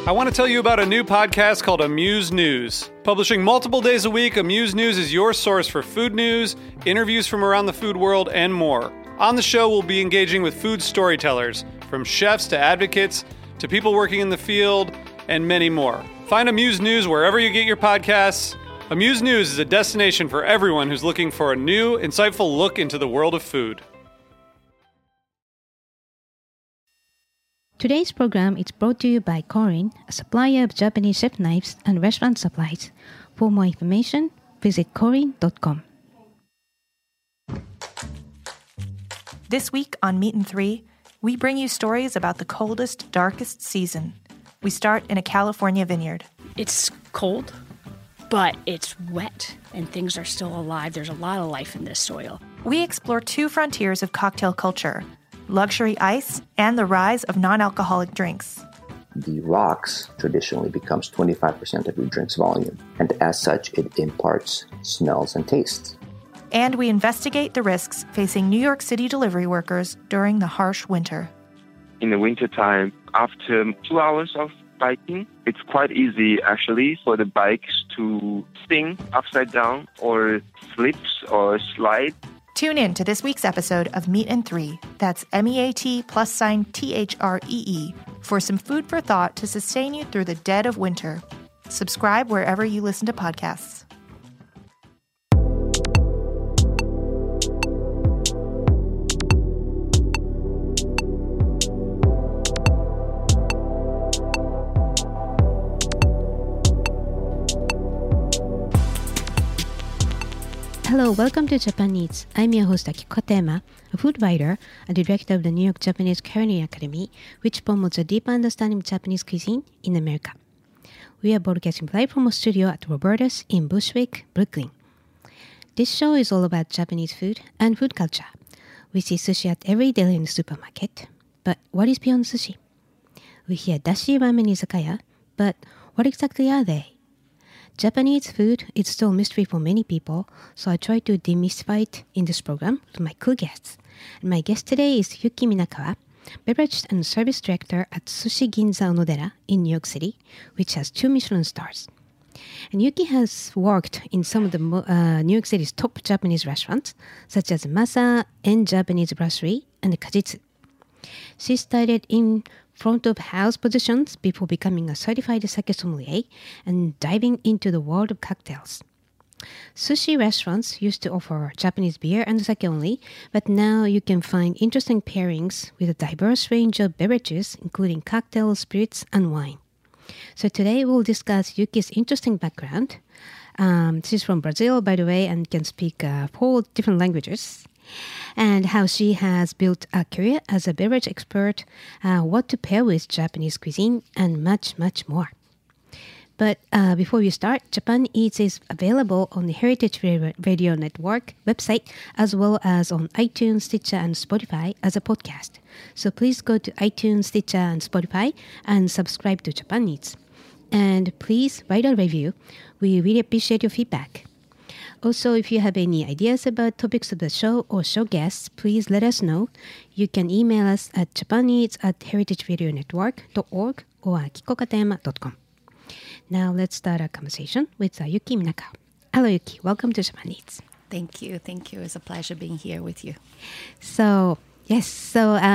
I want to tell you about a new podcast called Amuse News. Publishing multiple days a week, Amuse News is your source for food news, interviews from around the food world, and more. On the show, we'll be engaging with food storytellers, from chefs to advocates to people working in the field, and many more. Find Amuse News wherever you get your podcasts. Amuse News is a destination for everyone who's looking for a new, insightful look into the world of food. Today's program is brought to you by Korin, a supplier of Japanese chef knives and restaurant supplies. For more information, visit korin.com. This week on Meat and Three, we bring you stories about the coldest, darkest season. We start in a California vineyard. It's cold, but it's wet, and things are still alive. There's a lot of life in this soil. We explore two frontiers of cocktail culture: luxury ice and the rise of non-alcoholic drinks. The rocks traditionally becomes 25% of your drink's volume, and as such, it imparts smells and tastes. And we investigate the risks facing New York City delivery workers during the harsh winter. In the wintertime, after 2 hours of biking, it's quite easy actually for the bikes to spin upside down or slips or slide. Tune in to this week's episode of Meat and Three, that's MEAT+THREE, for some food for thought to sustain you through the dead of winter. Subscribe wherever you listen to podcasts. Hello, welcome to Japan Eats. I'm your host Akiko Katayama, a food writer and director of the New York Japanese Culinary Academy, which promotes a deeper understanding of Japanese cuisine in America. We are broadcasting live from a studio at Roberta's in Bushwick, Brooklyn. This show is all about Japanese food and food culture. We see sushi at every deli in the supermarket, but what is beyond sushi? We hear dashi ramen izakaya, but what exactly are they? Japanese food is still a mystery for many people, so I try to demystify it in this program with my cool guests. And my guest today is Yuki Minakawa, beverage and service director at Sushi Ginza Onodera in New York City, which has 2 Michelin stars. And Yuki has worked in some of the New York City's top Japanese restaurants, such as Masa and Japanese Brasserie and Kajitsu. She started in front of house positions before becoming a certified sake sommelier and diving into the world of cocktails. Sushi restaurants used to offer Japanese beer and sake only, but now you can find interesting pairings with a diverse range of beverages, including cocktails, spirits, and wine. So today we'll discuss Yuki's interesting background. She's from Brazil, by the way, and can speak 4 different languages. And how she has built a career as a beverage expert, what to pair with Japanese cuisine, and much, much more. But before we start, Japan Eats is available on the Heritage Radio Network website, as well as on iTunes, Stitcher, and Spotify as a podcast. So please go to iTunes, Stitcher, and Spotify and subscribe to Japan Eats. And please write a review. We really appreciate your feedback. Also, if you have any ideas about topics of the show or show guests, please let us know. You can email us at japaneats@heritageradionetwork.org or akikokatayama.com. Now let's start our conversation with Yuki Minakawa. Hello, Yuki. Welcome to Japan Eats. Thank you. Thank you. It's a pleasure being here with you. So, let's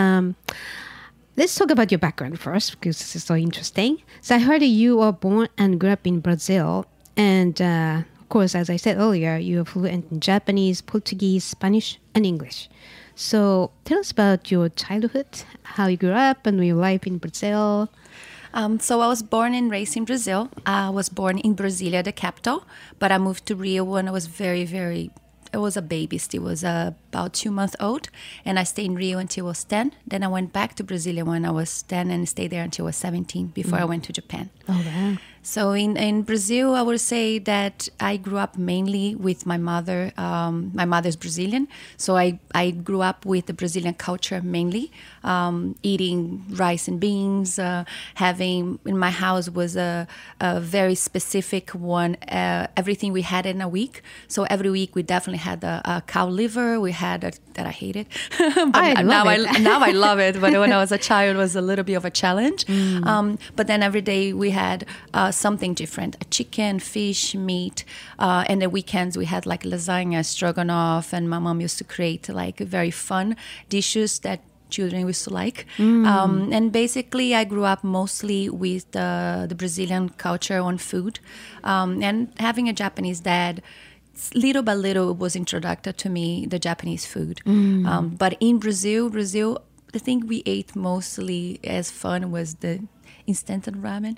talk about your background first, because this is so interesting. So I heard that you were born and grew up in Brazil, and of course, as I said earlier, you are fluent in Japanese, Portuguese, Spanish, and English. So tell us about your childhood, how you grew up, and your life in Brazil. So I was born and raised in Brazil. I was born in Brasilia, the capital, but I moved to Rio when I was I was a baby still. I was about 2 months old, and I stayed in Rio until I was 10. Then I went back to Brasilia when I was 10 and stayed there until I was 17 before I went to Japan. Oh, wow. So in Brazil, I would say that I grew up mainly with my mother. My mother's Brazilian, so I grew up with the Brazilian culture mainly, eating rice and beans. Having in my house was a very specific one. Everything we had in a week. So every week we definitely had a cow liver. We had that I hated. Now I love it. But when I was a child, it was a little bit of a challenge. But then every day we had something different: a chicken, fish, meat, and the weekends we had like lasagna, stroganoff, and my mom used to create like very fun dishes that children used to like. And basically I grew up mostly with the Brazilian culture on food, and having a Japanese dad, little by little it was introduced to me the Japanese food. But in Brazil, the thing we ate mostly as fun was the instant ramen.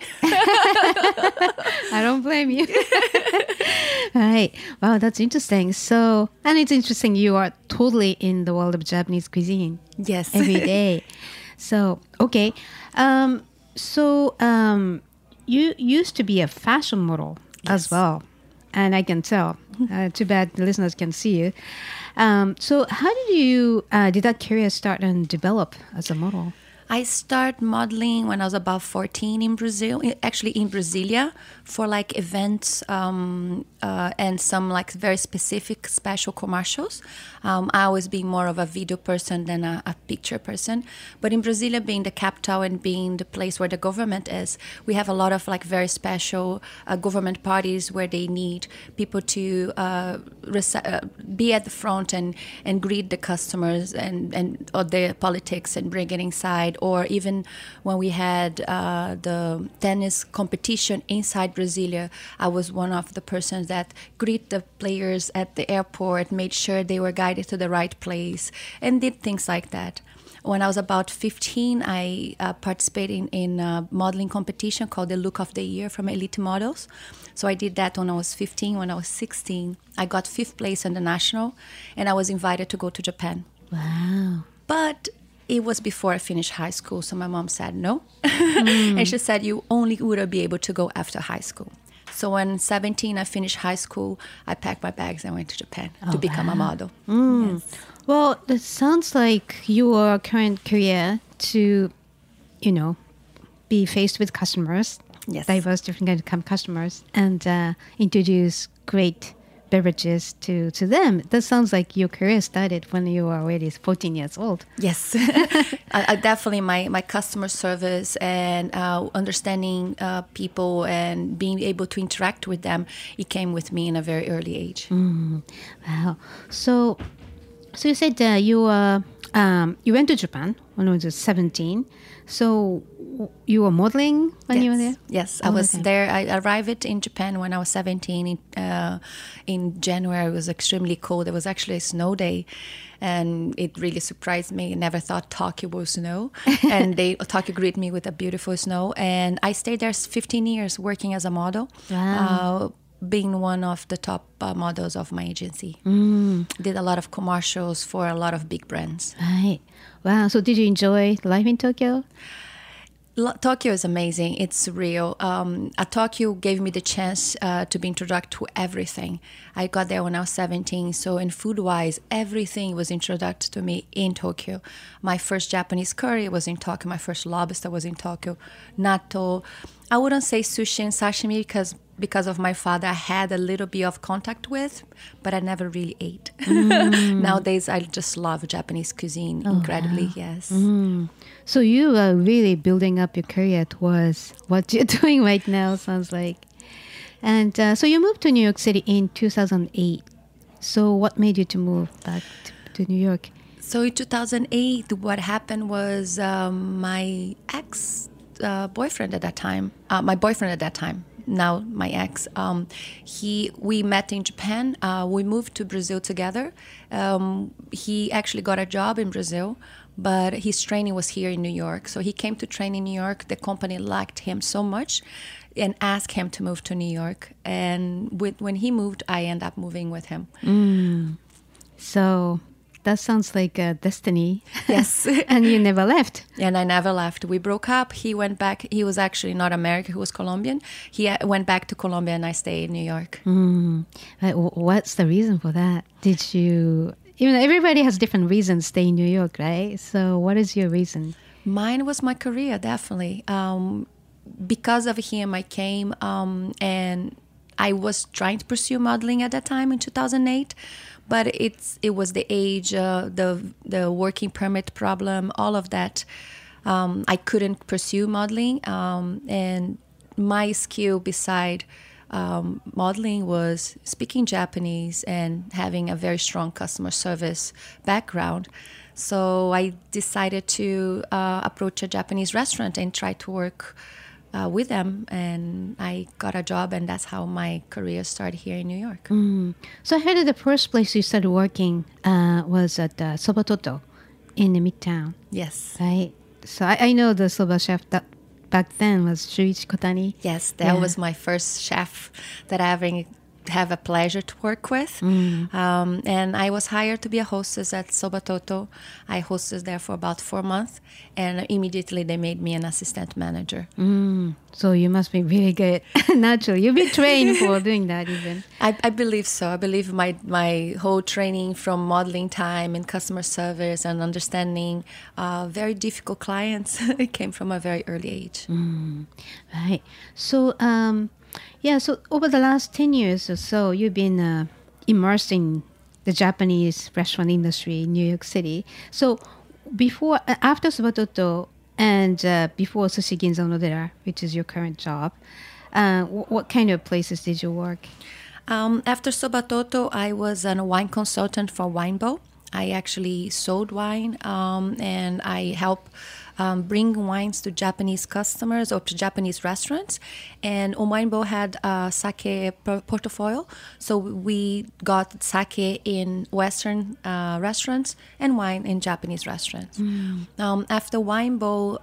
I don't blame you. Right. Wow, that's interesting. So, and it's interesting you are totally in the world of Japanese cuisine. Yes. Every day. So, okay. You used to be a fashion model as well. And I can tell. Too bad the listeners can see you. So how did that career start and develop as a model? I started modeling when I was about 14 in Brazil, actually in Brasilia, for like events and some like very specific special commercials. I always been more of a video person than a picture person. But in Brasilia, being the capital and being the place where the government is, we have a lot of like very special government parties where they need people to be at the front and greet the customers and or the politics and bring it inside. Or even when we had the tennis competition inside Brasilia, I was one of the persons that greet the players at the airport, made sure they were guided to the right place, and did things like that. When I was about 15, I participated in a modeling competition called the Look of the Year from Elite Models. So I did that when I was 15. When I was 16, I got 5th place in the national, and I was invited to go to Japan. Wow. But it was before I finished high school, so my mom said no. And she said, you only would be able to go after high school. So when 17, I finished high school, I packed my bags and went to Japan to become a model. Yes. Well, it sounds like your current career to, be faced with customers, diverse different kinds of customers, and introduce great beverages to them. That sounds like your career started when you were already 14 years old. Yes. I definitely, my customer service and understanding people and being able to interact with them, it came with me in a very early age. Wow. So you said you went to Japan when you were 17. So you were modeling when you were there? Yes, I was there. I arrived in Japan when I was 17. In January, it was extremely cold. It was actually a snow day, and it really surprised me. I never thought Tokyo would snow, and Tokyo greeted me with a beautiful snow. And I stayed there 15 years working as a model. Wow. Being one of the top models of my agency. Did a lot of commercials for a lot of big brands. Right. Wow. So did you enjoy life in Tokyo? Tokyo is amazing. It's surreal. Tokyo gave me the chance to be introduced to everything. I got there when I was 17. So in food-wise, everything was introduced to me in Tokyo. My first Japanese curry was in Tokyo. My first lobster was in Tokyo. Natto. I wouldn't say sushi and sashimi because of my father, I had a little bit of contact with, but I never really ate. Nowadays, I just love Japanese cuisine incredibly, yes. So you are really building up your career towards what you're doing right now, sounds like. And so you moved to New York City in 2008. So what made you to move back to New York? So in 2008, what happened was my ex-boyfriend at that time, my boyfriend at that time, now my ex, we met in Japan. We moved to Brazil together. He actually got a job in Brazil, but his training was here in New York. So he came to train in New York. The company liked him so much and asked him to move to New York. And when he moved, I ended up moving with him. So that sounds like a destiny. Yes. And you never left. And I never left. We broke up. He went back. He was actually not American. He was Colombian. He went back to Colombia, and I stayed in New York. What's the reason for that? Did you... everybody has different reasons to stay in New York, right? So what is your reason? Mine was my career, definitely. Because of him, I came and I was trying to pursue modeling at that time in 2008, but it was the age, the working permit problem, all of that. I couldn't pursue modeling, and my skill beside modeling was speaking Japanese and having a very strong customer service background. So I decided to approach a Japanese restaurant and try to work with them, and I got a job, and that's how my career started here in New York. So I heard that the first place you started working was at Soba Toto in the Midtown. Yes. Right? So I know the soba chef that back then was Shuichi Kotani. Yes, that was my first chef that I ever have a pleasure to work with. And I was hired to be a hostess at Soba Toto. I hosted there for about 4 months, and immediately they made me an assistant manager. So you must be really good. Naturally, you've been trained for doing that even. I believe so. I believe my whole training from modeling time and customer service and understanding very difficult clients it came from a very early age. Right. So, so over the last 10 years or so, you've been immersed in the Japanese restaurant industry in New York City. So after Soba Toto and before Sushi Ginza Onodera, which is your current job, what kind of places did you work? After Soba Toto, I was a wine consultant for Winebow. I actually sold wine, and I helped bring wines to Japanese customers or to Japanese restaurants. And Winebow had a sake portfolio, so we got sake in Western restaurants and wine in Japanese restaurants. After Winebow,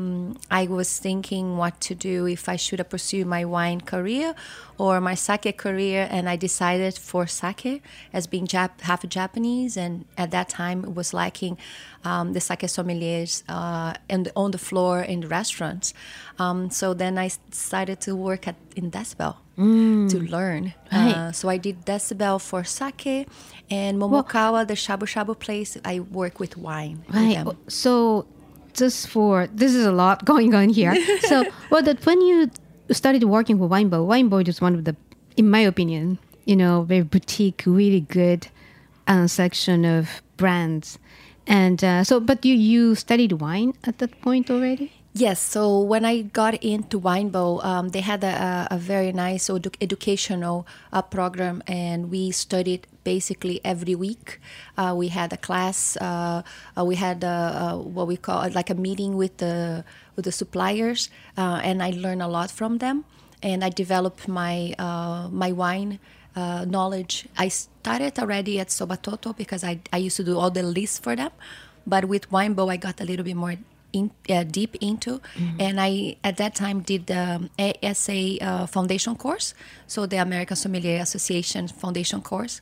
I was thinking what to do, if I should pursue my wine career or my sake career, and I decided for sake as being half Japanese, and at that time it was liking the sake sommeliers on the floor in the restaurants. So then I decided to work in Decibel to learn. Right. So I did Decibel for sake, and Momokawa, the shabu shabu place, I work with wine. Right. With them. So this is a lot going on here. So when you started working with Winebow is one of the, in my opinion, very boutique, really good section of brands. And but you studied wine at that point already? Yes. So when I got into Winebow, they had a very nice educational program, and we studied basically every week. We had a class. We had what we call like a meeting with the suppliers, and I learned a lot from them. And I developed my wine knowledge. I started already at Soba Toto because I used to do all the lists for them, but with Winebow I got a little bit more deep into, and I at that time did the ASA foundation course, so the American Sommelier Association foundation course.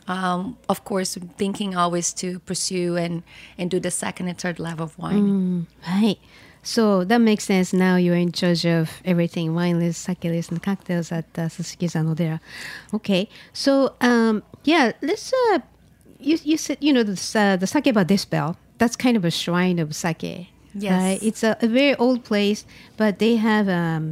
Of course, thinking always to pursue and do the second and third level of wine. Right. So that makes sense. Now you're in charge of everything, wine list, sake list, and cocktails at Sushi Ginza Onodera. Okay. So, let's, you said, the sake bar Decibel, that's kind of a shrine of sake. Yes. Right? It's a very old place, but they have,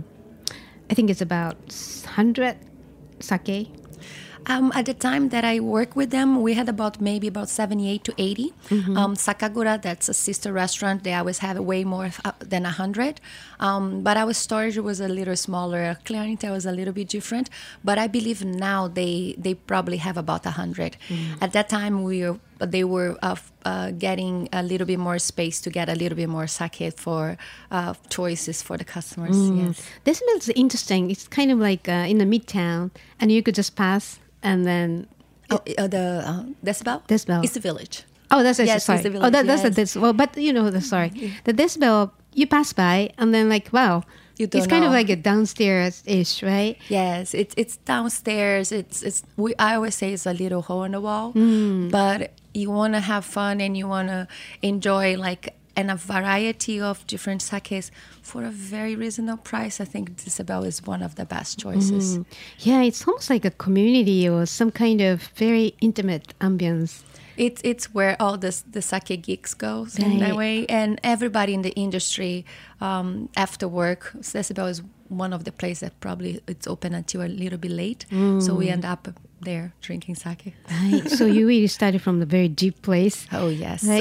I think it's about 100 sake. At the time that I worked with them, we had about 78 to 80. Sakagura, that's a sister restaurant, they always have way more than 100. But our storage was a little smaller. Our clientele was a little bit different. But I believe now they probably have about 100. At that time, they were getting a little bit more space to get a little bit more sake for choices for the customers. Yes. This is interesting. It's kind of like in the Midtown, and you could just pass. And then the Decibel? Decibel. It's the village. Oh, that's yes, sorry. It's the village, that's yes. the Decibel. Well, but the Decibel, you pass by and then wow, it's kind of like a downstairs-ish, right? Yes, it's downstairs. I always say it's a little hole in the wall, but you want to have fun and you want to enjoy like and a variety of different sakes for a very reasonable price, I think Isabel is one of the best choices. Yeah, it's almost like a community or some kind of very intimate ambience. It's where all the sake geeks go in that way, and everybody in the industry after work. Isabel is one of the places that probably it's open until a little bit late, so we end up there drinking sake. Right. So you really started from the very deep place. Oh yes. Right.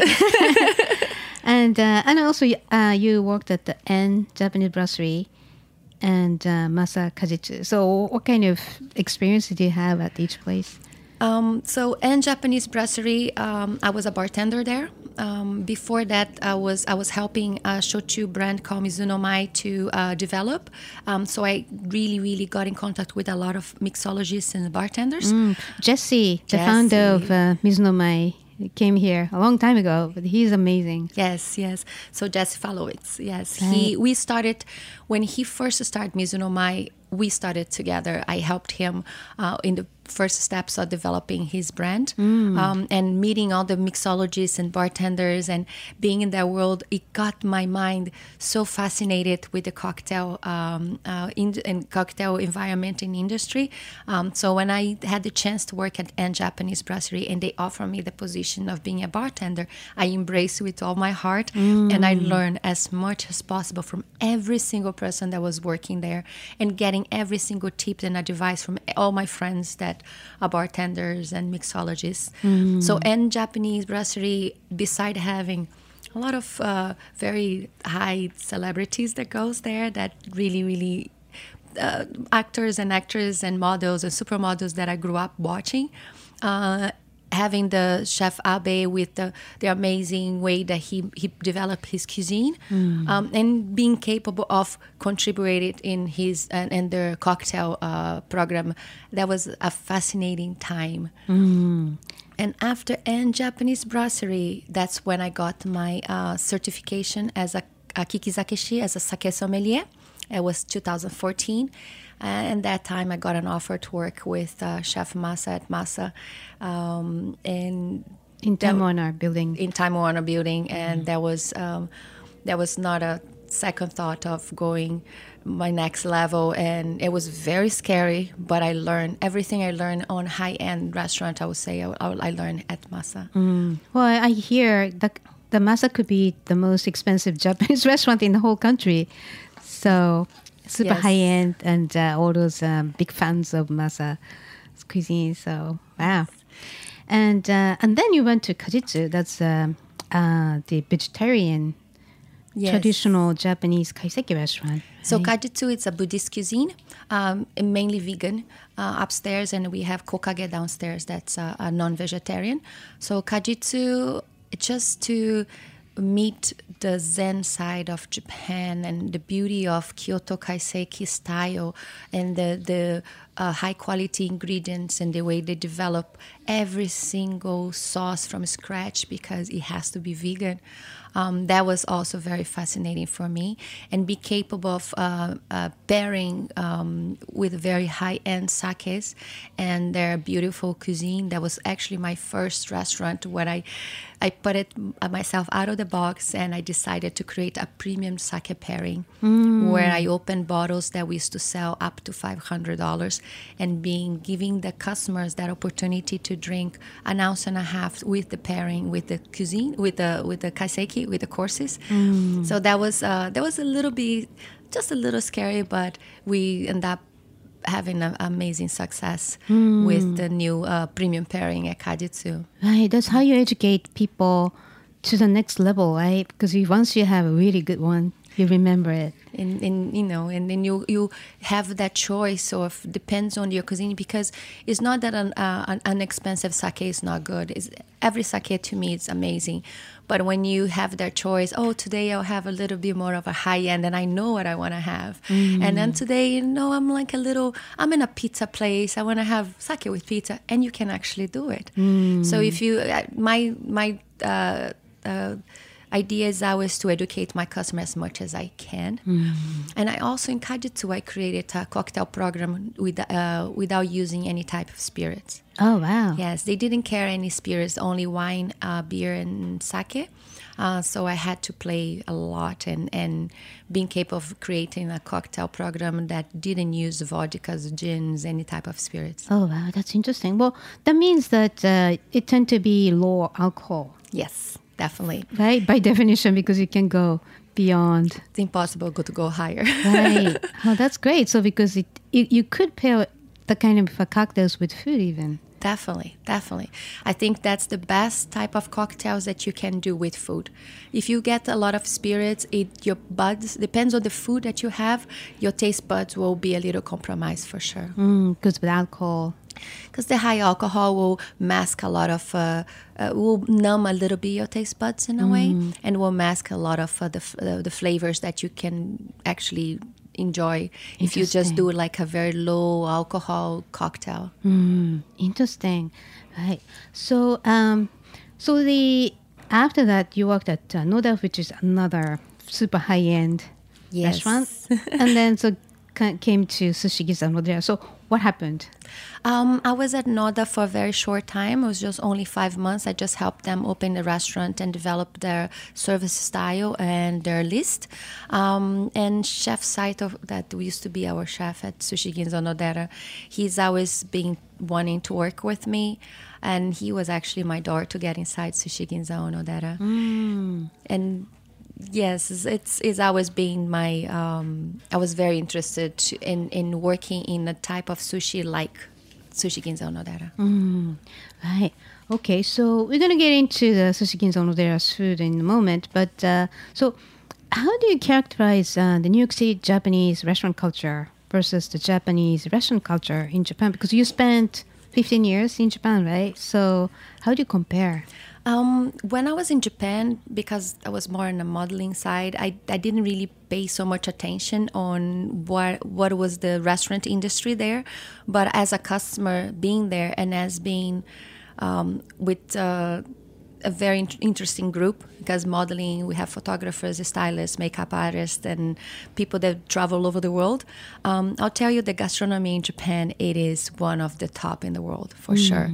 And also you worked at the En Japanese Brasserie and Masa Kajitsu. So what kind of experience did you have at each place? So En Japanese Brasserie, I was a bartender there. Before that, I was helping a shochu brand called Mizuno Mai to develop. So I really got in contact with a lot of mixologists and bartenders. Jesse, the founder of Mizuno Mai, came here a long time ago, but he's amazing. Yes. So Jesse Falowitz, yes. Right. We started, when he first started Mizuno Mai, we started together. I helped him in the first steps of developing his brand and meeting all the mixologists and bartenders and being in that world. It got my mind so fascinated with the cocktail and cocktail environment in industry. So when I had the chance to work at En Japanese Brasserie and they offered me the position of being a bartender, I embraced it with all my heart and I learned as much as possible from every single person that was working there and getting every single tip and advice from all my friends that are bartenders and mixologists. So En Japanese Brasserie, beside having a lot of very high celebrities that goes there, that really actors and actresses and models and supermodels that I grew up watching, having the chef Abe with the amazing way that he developed his cuisine, and being capable of contributing in his and their cocktail program. That was a fascinating time. And after En Japanese Brasserie, that's when I got my certification as a kikizakeshi, as a sake sommelier. It was 2014. And that time I got an offer to work with Chef Masa at Masa. In Time Warner building. In Time Warner building. And that was not a second thought of going my next level. And it was very scary, but I learned everything I learned on high-end restaurant, I would say, I learned at Masa. Well, I hear that the Masa could be the most expensive Japanese restaurant in the whole country. So super high-end and all those big fans of Masa cuisine. So, wow. And then you went to Kajitsu. That's the vegetarian traditional Japanese kaiseki restaurant. So Kajitsu, it's a Buddhist cuisine, mainly vegan upstairs, and we have kokage downstairs that's a non-vegetarian. So Kajitsu, just to meet the Zen side of Japan and the beauty of Kyoto kaiseki style and the high quality ingredients and the way they develop every single sauce from scratch because it has to be vegan. That was also very fascinating for me, and be capable of pairing with very high-end sakes and their beautiful cuisine. That was actually my first restaurant when I put it myself out of the box, and I decided to create a premium sake pairing where I opened bottles that we used to sell up to $500 and giving the customers that opportunity to drink 1.5 ounces with the pairing, with the cuisine, with the kaiseki, with the courses. So that was a little bit, just a little scary, but we end up having an amazing success with the new premium pairing at Kajitsu. Right, that's how you educate people to the next level, right? Because once you have a really good one, you remember it. And then you have that choice of depends on your cuisine, because it's not that an expensive sake is not good. Every sake to me is amazing. But when you have that choice, today I'll have a little bit more of a high end and I know what I want to have. And then today, I'm in a pizza place. I want to have sake with pizza, and you can actually do it. So if you, idea is always to educate my customer as much as I can. And I also in Kajitsu, I created a cocktail program without using any type of spirits. Oh, wow. Yes, they didn't carry any spirits, only wine, beer, and sake. So I had to play a lot and being capable of creating a cocktail program that didn't use vodkas, gins, any type of spirits. Oh, wow. That's interesting. Well, that means that it tend to be low alcohol, Yes, definitely. right? By definition, because you can go beyond. It's impossible to go higher. Right. Oh, that's great. So because you could pair the kind of cocktails with food even. Definitely. I think that's the best type of cocktails that you can do with food. If you get a lot of spirits, your buds, depends on the food that you have, your taste buds will be a little compromised for sure. Because with alcohol. Because the high alcohol will mask a lot of, will numb a little bit your taste buds in a way, and will mask a lot of the flavors that you can actually enjoy if you just do like a very low alcohol cocktail. Interesting. Right. So, after that, you worked at Noda, which is another super high-end restaurant. And then came to Sushi Ginza Nodera. So what happened? I was at Noda for a very short time. It was just only 5 months. I just helped them open the restaurant and develop their service style and their list. And Chef Saito, that used to be our chef at Sushi Ginza Nodera, he's always been wanting to work with me. And he was actually my door to get inside Sushi Ginza Nodera. And yes, it's always been my. I was very interested in working in a type of sushi like Sushi Ginza Nodera. Right. Okay. So we're gonna get into the Sushi Ginza Nodera's food in a moment. But so, how do you characterize the New York City Japanese restaurant culture versus the Japanese restaurant culture in Japan? Because you spent 15 years in Japan, right? So how do you compare? When I was in Japan, because I was more on the modeling side, I didn't really pay so much attention on what was the restaurant industry there. But as a customer being there and as being with a very interesting group, because modeling, we have photographers, stylists, makeup artists, and people that travel all over the world. I'll tell you, the gastronomy in Japan, it is one of the top in the world, for sure.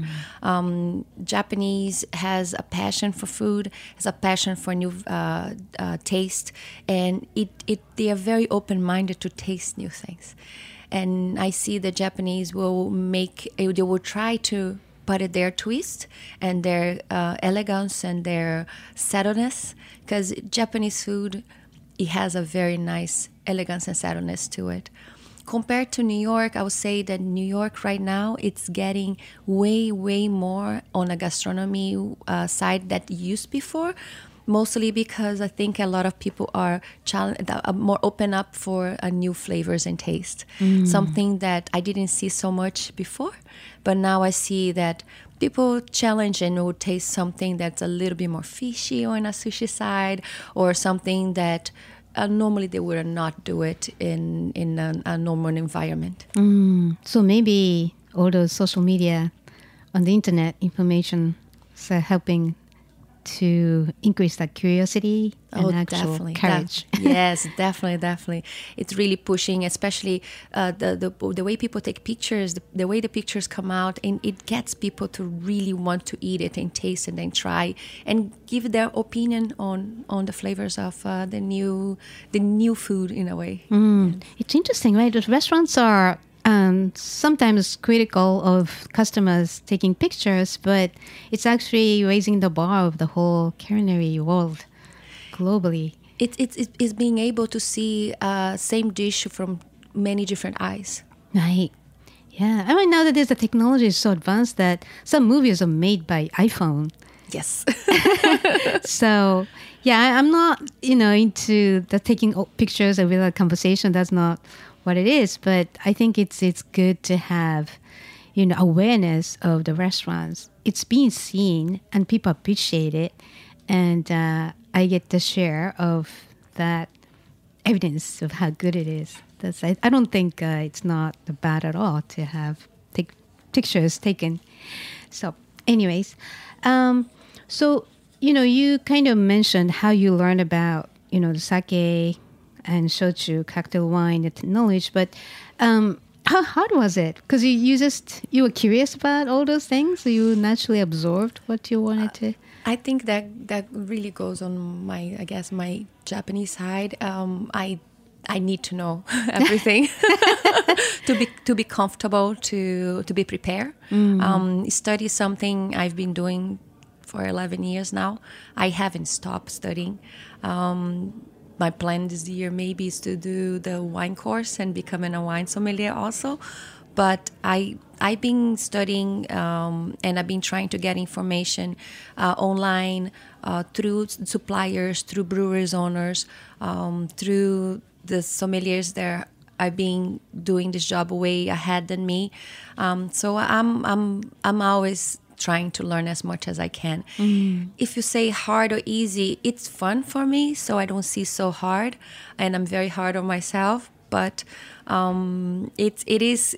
Japanese has a passion for food, has a passion for new taste, and they are very open-minded to taste new things. And I see the Japanese they will try to put their twist and their elegance and their subtleness, because Japanese food, it has a very nice elegance and subtleness to it. Compared to New York, I would say that New York right now, it's getting way, way more on a gastronomy side that it used before, mostly because I think a lot of people are more open up for new flavors and taste. Something that I didn't see so much before, but now I see that people challenge and will taste something that's a little bit more fishy on a sushi side, or something that normally they would not do it in a normal environment. So maybe all those social media on the internet information are helping to increase that curiosity and actual courage. Yes, definitely. It's really pushing, especially the way people take pictures, the way the pictures come out, and it gets people to really want to eat it and taste it and try and give their opinion on the flavors of the new food in a way. It's interesting, right? The restaurants are sometimes critical of customers taking pictures, but it's actually raising the bar of the whole culinary world globally. It's being able to see same dish from many different eyes. Right. Yeah. I mean, nowadays the technology is so advanced that some movies are made by iPhone. Yes. So, yeah, I'm not, into the taking pictures and without conversation. That's not what it is, but I think it's good to have, awareness of the restaurants. It's being seen and people appreciate it, and I get the share of that evidence of how good it is. I don't think it's not bad at all to have pictures taken. So, anyways, so you kind of mentioned how you learned about, the sake and shochu, cocktail wine, the knowledge, but how hard was it? Because you were curious about all those things, so you naturally absorbed what you wanted to. I think that really goes on my Japanese side. I need to know everything to be comfortable, to be prepared. Study something I've been doing for 11 years now. I haven't stopped studying. My plan this year maybe is to do the wine course and becoming a wine sommelier also. But I've been studying and I've been trying to get information online through suppliers, through brewers owners, through the sommeliers there. I've been doing this job way ahead than me, so I'm always trying to learn as much as I can. If you say hard or easy, it's fun for me, so I don't see so hard, and I'm very hard on myself. But it is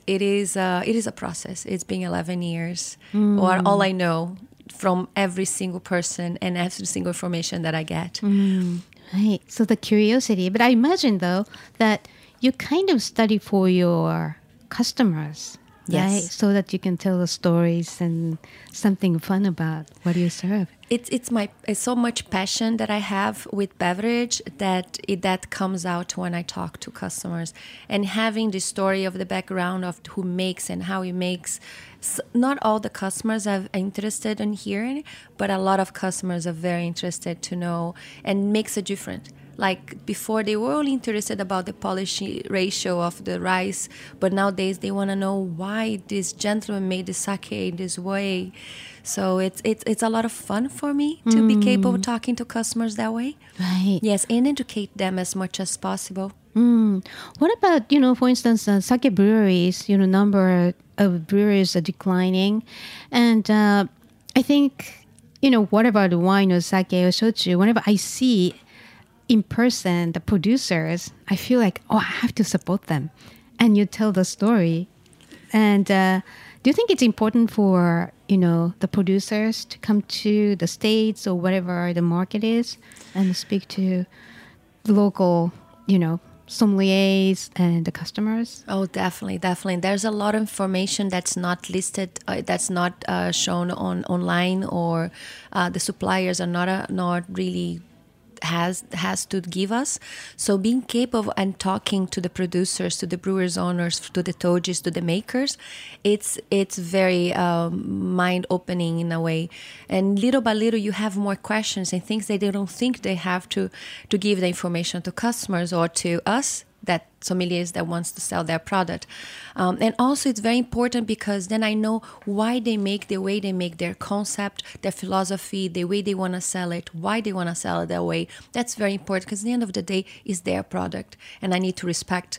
a process. It's been 11 years, or all I know from every single person and every single information that I get. Right. So the curiosity, but I imagine though that you kind of study for your customers, yes, right? So that you can tell the stories and something fun about what you serve. It's so much passion that I have with beverage that comes out when I talk to customers, and having the story of the background of who makes and how he makes. Not all the customers are interested in hearing, but a lot of customers are very interested to know, and makes a difference. Like before, they were only interested about the polish ratio of the rice, but nowadays they want to know why this gentleman made the sake in this way. So it's a lot of fun for me to be capable of talking to customers that way. Right. Yes, and educate them as much as possible. What about, for instance, sake breweries, number of breweries are declining. And I think, what about wine or sake or shochu, whenever I see in person the producers, I feel like, I have to support them. And you tell the story. And do you think it's important for, the producers to come to the States or whatever the market is and speak to the local, sommeliers and the customers? Oh, definitely. There's a lot of information that's not listed, that's not shown online, or the suppliers are not really has to give us. So being capable and talking to the producers, to the brewers owners, to the tojis, to the makers, it's very mind opening in a way. And little by little, you have more questions and things that they don't think they have to give the information to customers or to us, that sommeliers that wants to sell their product. And also it's very important because then I know why they make the way they make, their concept, their philosophy, the way they want to sell it, why they want to sell it that way. That's very important because at the end of the day, it's their product. And I need to respect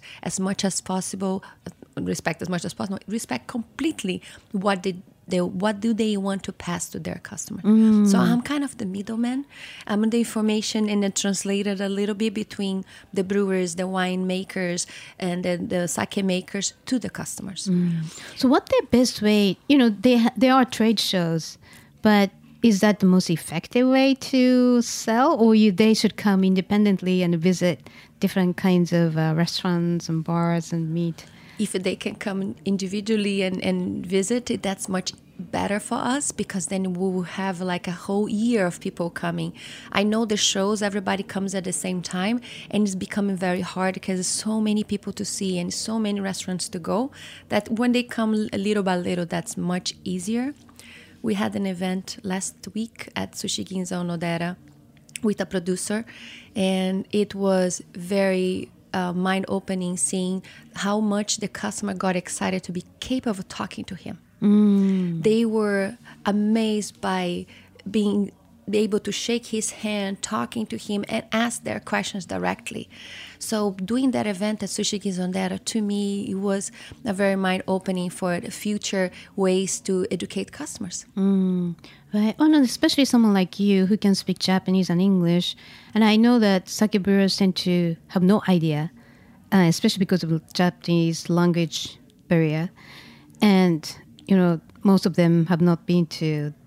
completely what do they want to pass to their customer. So I'm kind of the middleman. I'm the information and then translated a little bit between the brewers, the wine makers, and then the sake makers to the customers. So what the best way, there are trade shows, but is that the most effective way to sell, or they should come independently and visit different kinds of restaurants and bars and meet? If they can come individually and visit, that's much better for us because then we'll have like a whole year of people coming. I know the shows, everybody comes at the same time, and it's becoming very hard because there's so many people to see and so many restaurants to go that when they come little by little, that's much easier. We had an event last week at Sushi Ginza Onodera with a producer, and it was very mind-opening seeing how much the customer got excited to be capable of talking to him. They were amazed by being able to shake his hand, talking to him, and ask their questions directly. So doing that event at Sushi Ginza Onodera, to me, it was a very mind-opening for the future ways to educate customers. Right. Oh, no, especially someone like you who can speak Japanese and English. And I know that sake brewers tend to have no idea, especially because of the Japanese language barrier. And, most of them have not been to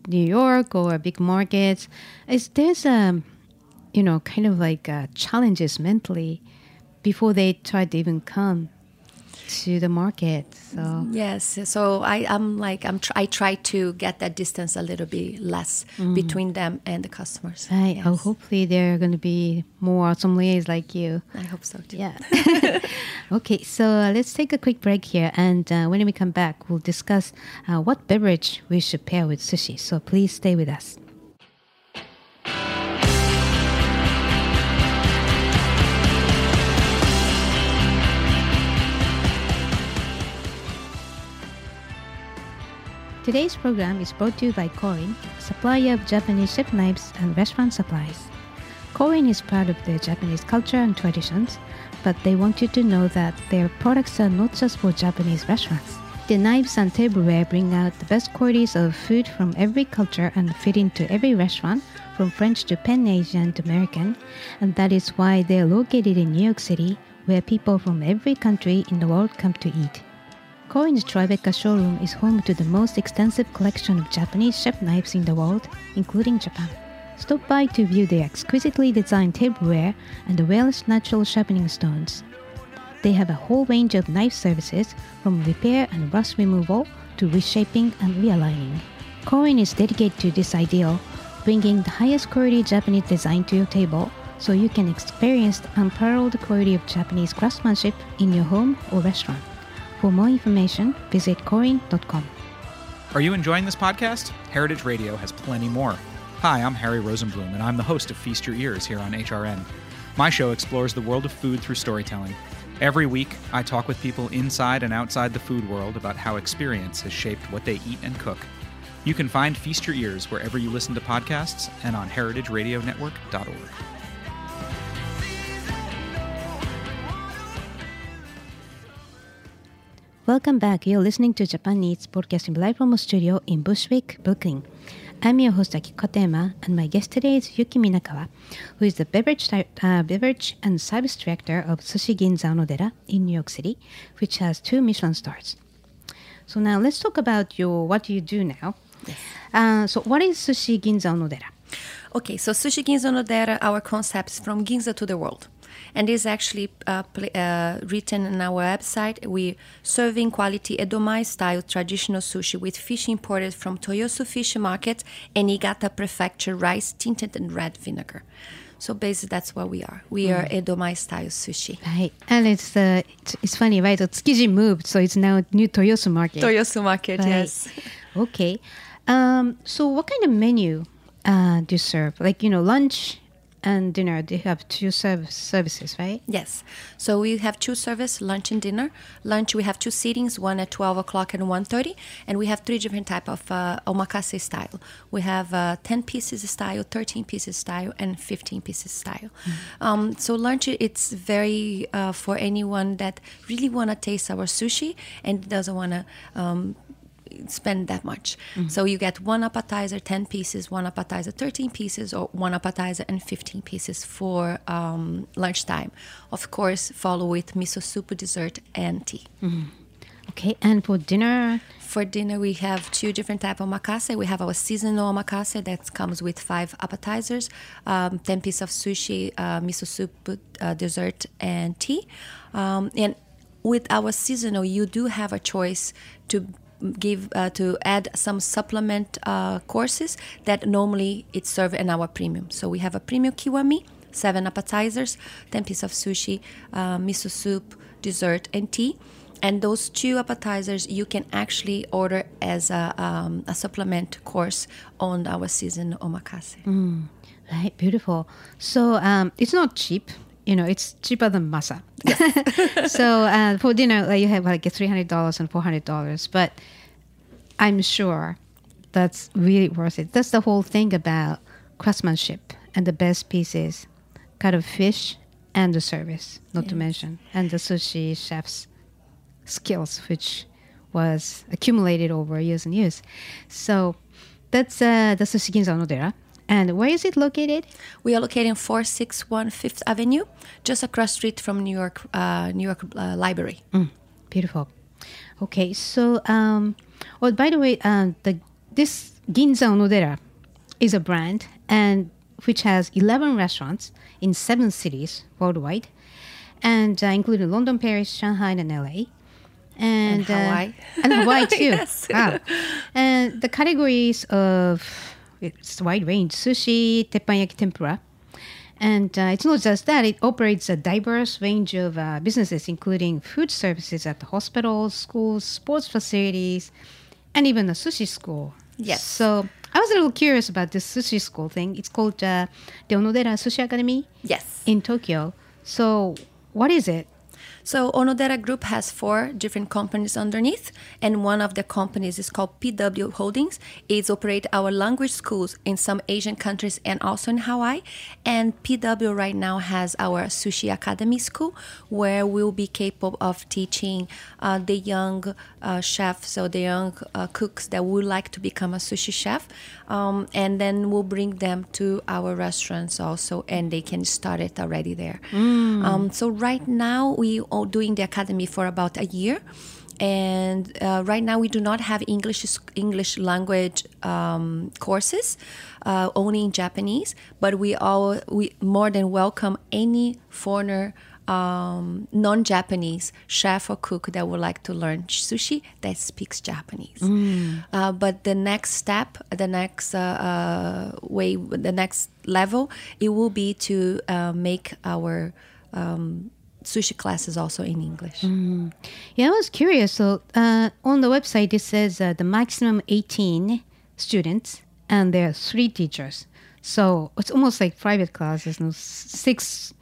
New York or big markets, there's kind of like challenges mentally before they try to even come to the market. So yes, so I try to get that distance a little bit less between them and the customers. Right. Yes. Oh, hopefully there are going to be more sommeliers like you. I hope so too. Yeah. Okay, so let's take a quick break here, and when we come back, we'll discuss what beverage we should pair with sushi. So please stay with us. Today's program is brought to you by Korin, supplier of Japanese chef knives and restaurant supplies. Korin is proud of their Japanese culture and traditions, but they want you to know that their products are not just for Japanese restaurants. Their knives and tableware bring out the best qualities of food from every culture and fit into every restaurant, from French to Pan Asian to American, and that is why they are located in New York City, where people from every country in the world come to eat. Korin's Tribeca showroom is home to the most extensive collection of Japanese chef knives in the world, including Japan. Stop by to view their exquisitely designed tableware and the Welsh natural sharpening stones. They have a whole range of knife services, from repair and rust removal to reshaping and realigning. Korin is dedicated to this ideal, bringing the highest quality Japanese design to your table, so you can experience the unparalleled quality of Japanese craftsmanship in your home or restaurant. For more information, visit korin.com. Are you enjoying this podcast? Heritage Radio has plenty more. Hi, I'm Harry Rosenblum, and I'm the host of Feast Your Ears here on HRN. My show explores the world of food through storytelling. Every week, I talk with people inside and outside the food world about how experience has shaped what they eat and cook. You can find Feast Your Ears wherever you listen to podcasts and on heritageradionetwork.org. Welcome back. You're listening to Japan Eats, broadcasting live from a studio in Bushwick, Brooklyn. I'm your host, Akiko Tema, and my guest today is Yuki Minakawa, who is the beverage and service director of Sushi Ginza Onodera in New York City, which has 2 Michelin stars. So now let's talk about what you do now. Yes. So what is Sushi Ginza Onodera? Okay, so Sushi Ginza Onodera, our concept is from Ginza to the world. And is actually written on our website. We're serving quality Edomai-style traditional sushi with fish imported from Toyosu Fish Market and Niigata Prefecture, rice tinted in red vinegar. So basically, that's what we are. We are Edomai-style sushi. Right, and it's funny, right? So Tsukiji moved, so it's now new Toyosu Market. Toyosu Market, right. Yes. Okay. So what kind of menu do you serve? Like, lunch and dinner, they have 2 services, right? Yes. So we have 2 services, lunch and dinner. Lunch, we have 2 seatings, one at 12 o'clock and 1:30. And we have 3 different type of omakase style. We have 10 pieces style, 13 pieces style, and 15 pieces style. So lunch, it's very for anyone that really want to taste our sushi and doesn't want to spend that much. So you get 1 appetizer, 10 pieces, 1 appetizer, 13 pieces, or 1 appetizer and 15 pieces for lunchtime. Of course, follow with miso soup, dessert, and tea. Okay, and for dinner? For dinner, we have 2 different types of omakase. We have our seasonal omakase that comes with 5 appetizers, 10 pieces of sushi, miso soup, dessert, and tea. And with our seasonal, you do have a choice to add some supplement courses that normally it's served in our premium. So we have a premium kiwami, 7 appetizers, 10 pieces of sushi, miso soup, dessert, and tea. And those 2 appetizers you can actually order as a supplement course on our season omakase. Right, beautiful. So it's not cheap. It's cheaper than masa. Yes. So for dinner, you have like $300 and $400, but I'm sure that's really worth it. That's the whole thing about craftsmanship and the best pieces, cut of fish and the service, not to mention, and the sushi chef's skills, which was accumulated over years and years. So that's the Sushi Ginza Onodera. And where is it located? We are located in 461 Fifth Avenue, just across the street from New York Library. Beautiful. Okay, so, by the way, this Ginza Onodera is a brand and which has 11 restaurants in 7 cities worldwide, and including London, Paris, Shanghai, and LA. And Hawaii. And Hawaii too. Yes. Wow. And the categories of, it's a wide range: sushi, teppanyaki, tempura. And it's not just that, it operates a diverse range of businesses, including food services at the hospitals, schools, sports facilities, and even a sushi school. Yes. So I was a little curious about this sushi school thing. It's called the Onodera Sushi Academy Yes. in Tokyo. So what is it? So Onodera Group has 4 different companies underneath, and one of the companies is called PW Holdings. It operates our language schools in some Asian countries and also in Hawaii. And PW right now has our Sushi Academy school, where we'll be capable of teaching the young chefs, so the young cooks that would like to become a sushi chef. And then we'll bring them to our restaurants also, and they can start it already there. So right now we are doing the academy for about a year, and right now we do not have English language courses, only in Japanese. But we more than welcome any foreigner, non-Japanese chef or cook that would like to learn sushi that speaks Japanese. But the next step, the next the next level, it will be to make our sushi classes also in English. Yeah, I was curious. So on the website, it says the maximum 18 students, and there are 3 teachers. So it's almost like private classes, no? 6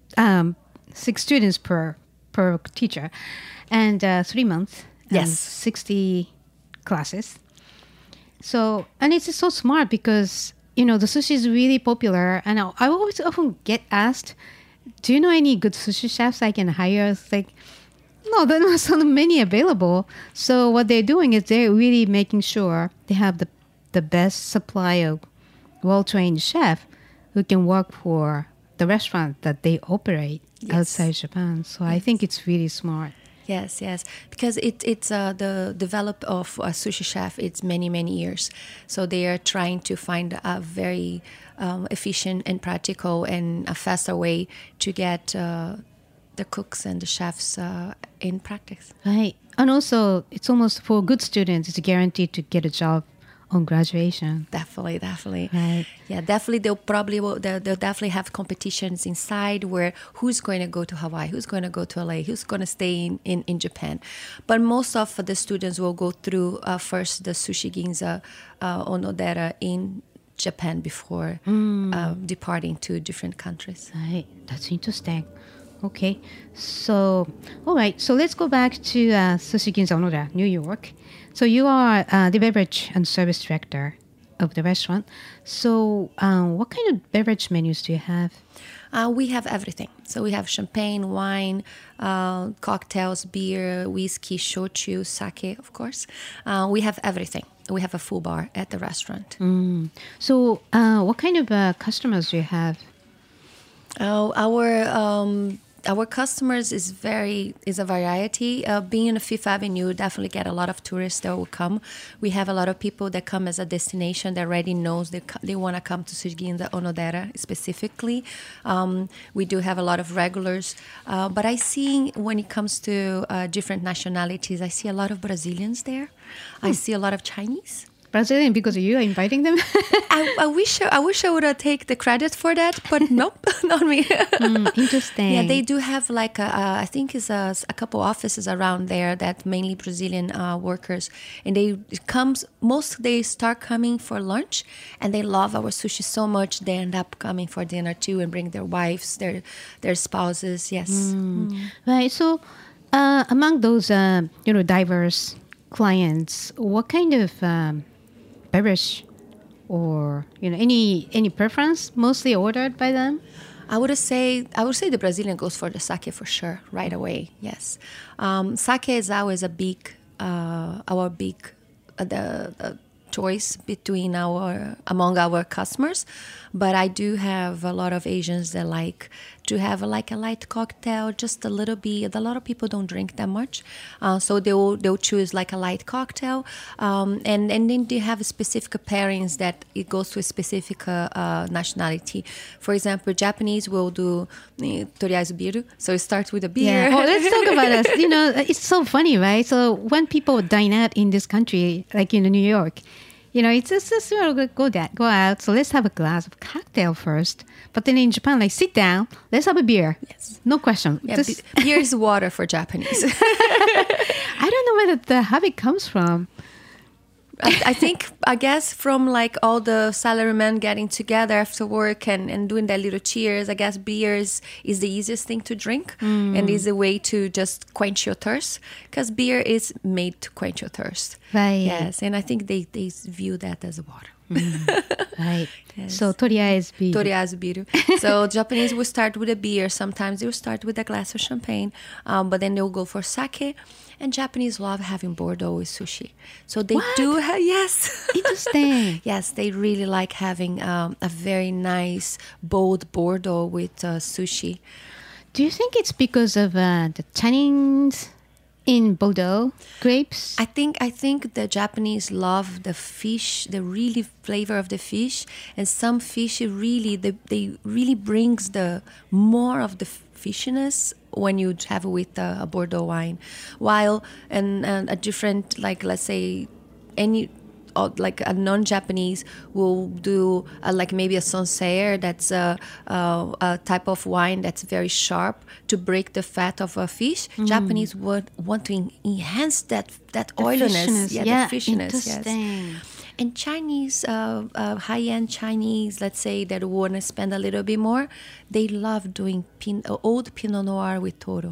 students per teacher, and 3 months. And Yes. 60 classes. So, and it's so smart because, the sushi is really popular. And I always often get asked, do you know any good sushi chefs I can hire? It's like, no, there are not so many available. So what they're doing is they're really making sure they have the best supply of well-trained chef who can work for the restaurant that they operate outside Japan. So I think it's really smart. Yes, because it's the develop of a sushi chef. It's many years, so they are trying to find a very efficient and practical and a faster way to get the cooks and the chefs in practice. Right, and also it's almost for good students. It's guaranteed to get a job on graduation. Definitely. Right. Yeah, definitely. They'll definitely have competitions inside where who's going to go to Hawaii, who's going to go to LA, who's going to stay in Japan. But most of the students will go through first the Sushi Ginza Onodera in Japan before departing to different countries. Right, that's interesting. Okay, so all right, so let's go back to Sushi Ginza Onodera, New York. So you are the beverage and service director of the restaurant. So what kind of beverage menus do you have? We have everything. So we have champagne, wine, cocktails, beer, whiskey, shochu, sake, of course. We have everything. We have a full bar at the restaurant. So what kind of customers do you have? Our customers is a variety. Being on Fifth Avenue, definitely get a lot of tourists that will come. We have a lot of people that come as a destination that already knows they want to come to Sushi Ginza Onodera specifically. We do have a lot of regulars, but I see when it comes to different nationalities, I see a lot of Brazilians there. I see a lot of Chinese. Brazilian, because you are inviting them? I wish I would take the credit for that, but nope, not me. Interesting. Yeah, they do have like I think it's a couple offices around there that mainly Brazilian workers, and they start coming for lunch, and they love our sushi so much they end up coming for dinner too and bring their wives, their spouses. Yes. Right. So among those diverse clients, what kind of beverage or any preference mostly ordered by them? I would say the Brazilian goes for the sake for sure right away. Yes, sake is always a big the choice among our customers, but I do have a lot of Asians that like to have like a light cocktail, just a little bit. A lot of people don't drink that much, so they'll choose like a light cocktail, and then they have specific pairings that it goes to a specific nationality. For example, Japanese will do toriaizu biru, so it starts with a beer. Yeah. Oh, let's talk about this. It's so funny, right? So when people dine out in this country, like in New York, it's just go out. So let's have a glass of cocktail first. But then in Japan, like sit down, let's have a beer. Yes. No question. Yeah, beer is water for Japanese. I don't know where the habit comes from. I guess from like all the salarymen getting together after work and doing that little cheers, I guess beer is the easiest thing to drink and is a way to just quench your thirst, because beer is made to quench your thirst. Right. Yes, and I think they view that as water. Right. Yes. So toriaizu biru. Toriaizu biru. So Japanese will start with a beer. Sometimes they'll start with a glass of champagne, but then they'll go for sake. And Japanese love having Bordeaux with sushi. So they do have, yes. Interesting. Yes, they really like having a very nice, bold Bordeaux with sushi. Do you think it's because of the tannins in Bordeaux grapes? I think the Japanese love the fish, the really flavor of the fish, and some fish really they really brings the more of the fishiness when you have it with a Bordeaux wine, while and a different, like let's say any like a non-Japanese will do like maybe a Sancerre, that's a type of wine that's very sharp to break the fat of a fish. Japanese would want to enhance that oiliness, the fishiness. Interesting. Yes. And Chinese, high-end Chinese, let's say that want to spend a little bit more, they love doing old Pinot Noir with Toro.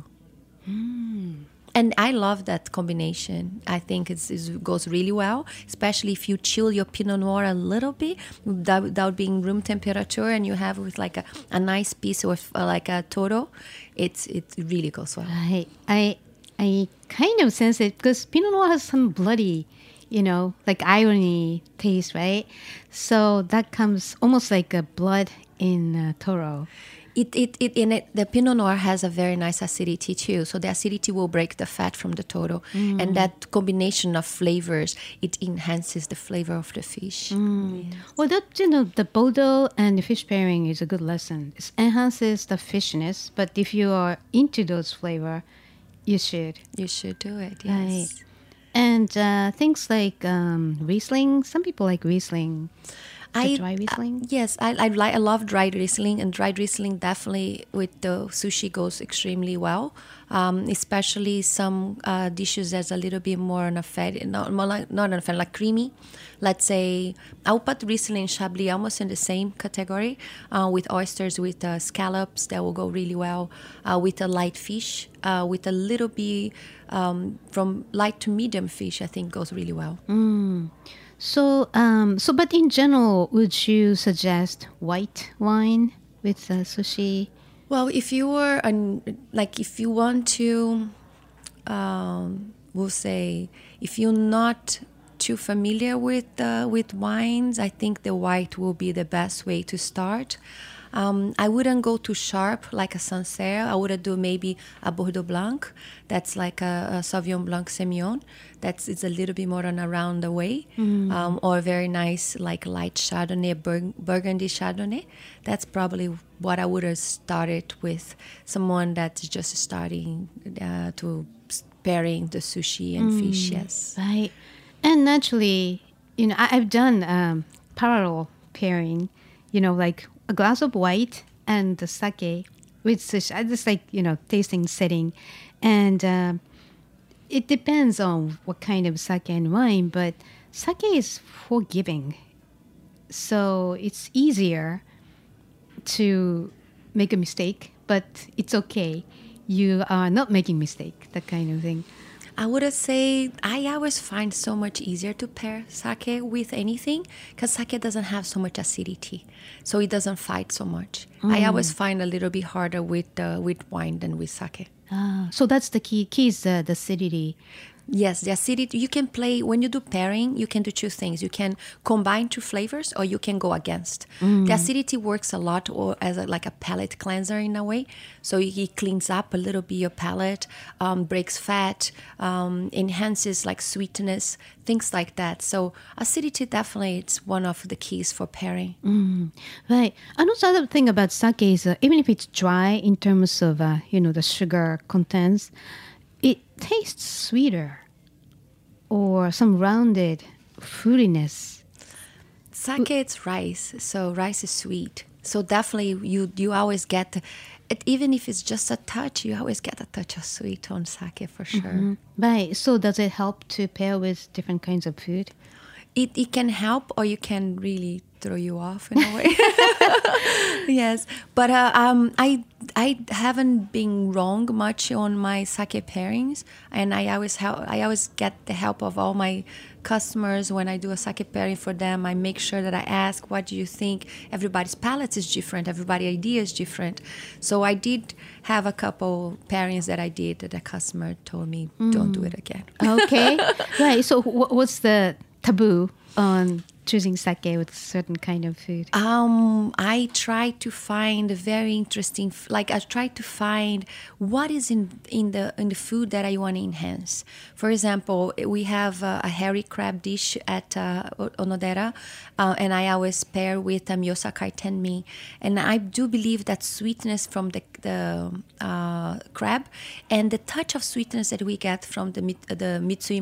And I love that combination. I think it goes really well, especially if you chill your Pinot Noir a little bit without being room temperature, and you have with like a nice piece of like a Toro. It really goes well. Right. I kind of sense it because Pinot Noir has some bloody, like irony taste, right? So that comes almost like a blood in Toro. The Pinot Noir has a very nice acidity too. So the acidity will break the fat from the Toro. And that combination of flavors, it enhances the flavor of the fish. Yes. Well, the Bordeaux and the fish pairing is a good lesson. It enhances the fishiness, but if you are into those flavor, you should. You should do it, yes. Right. And things like Riesling, some people like Riesling. Dry Riesling? Yes, I love dried Riesling, and dried Riesling definitely with the sushi goes extremely well. Especially some dishes that's a little bit more on a fat, not on a fat, like creamy. Let's say I'll put Riesling and Chablis almost in the same category, with oysters, with scallops that will go really well, with a light fish, with a little bit from light to medium fish. I think goes really well. So, but in general, would you suggest white wine with sushi? Well, if you were if you want to, we'll say, if you're not too familiar with wines, I think the white will be the best way to start. I wouldn't go too sharp like a Sancerre. I would do maybe a Bordeaux Blanc. That's like a Sauvignon Blanc Semillon. It's a little bit more on around the way. Or a very nice like light Chardonnay, Burgundy Chardonnay. That's probably what I would have started with. Someone that's just starting to pairing the sushi and fish, yes. Right. And naturally, I've done parallel pairing, like a glass of white and the sake with sushi. I just like, tasting setting. And it depends on what kind of sake and wine, but sake is forgiving. So it's easier to make a mistake, but it's okay. You are not making mistake, that kind of thing. I would say I always find so much easier to pair sake with anything because sake doesn't have so much acidity, so it doesn't fight so much. I always find a little bit harder with wine than with sake. So that's the key. Key is the acidity. Yes, the acidity, you can play, when you do pairing, you can do two things. You can combine two flavors or you can go against. The acidity works a lot or as like a palate cleanser in a way. So it cleans up a little bit your palate, breaks fat, enhances like sweetness, things like that. So acidity definitely it's one of the keys for pairing. Right. And also other thing about sake is even if it's dry in terms of, the sugar contents, it tastes sweeter or some rounded fruitiness. Sake, it's rice. So rice is sweet. So definitely you always get, even if it's just a touch, you always get a touch of sweet on sake for sure. Right. So does it help to pair with different kinds of food? It can help or you can really throw you off in a way. Yes. But I haven't been wrong much on my sake pairings. And I always get the help of all my customers when I do a sake pairing for them. I make sure that I ask, what do you think? Everybody's palate is different. Everybody's idea is different. So I did have a couple pairings that I did that the customer told me, don't do it again. Okay. Right. So what's the taboo on choosing sake with certain kind of food? I try to find a very interesting, like I try to find what is in the food that I want to enhance. For example, we have a hairy crab dish at Onodera, and I always pair with Myosakai tenmi, and I do believe that sweetness from the crab and the touch of sweetness that we get from the Mitsui